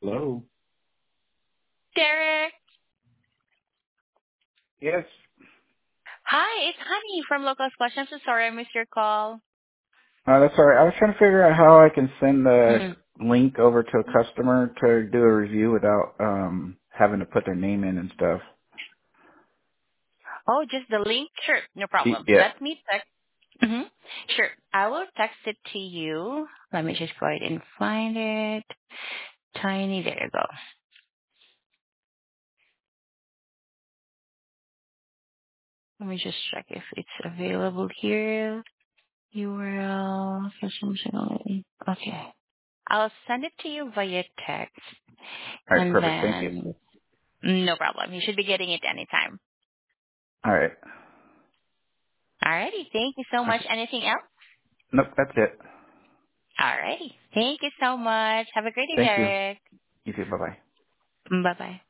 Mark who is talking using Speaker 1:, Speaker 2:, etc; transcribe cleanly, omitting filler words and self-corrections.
Speaker 1: Hello.
Speaker 2: Derek.
Speaker 1: Yes.
Speaker 2: Hi, it's Honey from Local Squash. I'm so sorry I missed your call.
Speaker 1: That's all right. I was trying to figure out how I can send the
Speaker 2: Mm.
Speaker 1: link over to a customer to do a review without having to put their name in and stuff.
Speaker 2: Oh, just the link? Sure, no problem.
Speaker 1: Yeah.
Speaker 2: Let me text. Mm-hmm. Sure, I will text it to you. Let me just go ahead and find it. Tiny, there you go. Let me just check if it's available here. URL. Okay. I'll send it to you via text.
Speaker 1: All right.
Speaker 2: And
Speaker 1: Perfect. Thank you.
Speaker 2: then, no problem. You should be getting it anytime.
Speaker 1: All right.
Speaker 2: Alrighty. Thank you so much.
Speaker 1: Okay.
Speaker 2: Anything else?
Speaker 1: Nope. That's it.
Speaker 2: Alrighty. Thank you so much. Have a great day,
Speaker 1: Thank you.
Speaker 2: Derek.
Speaker 1: You too. Bye bye.
Speaker 2: Bye bye.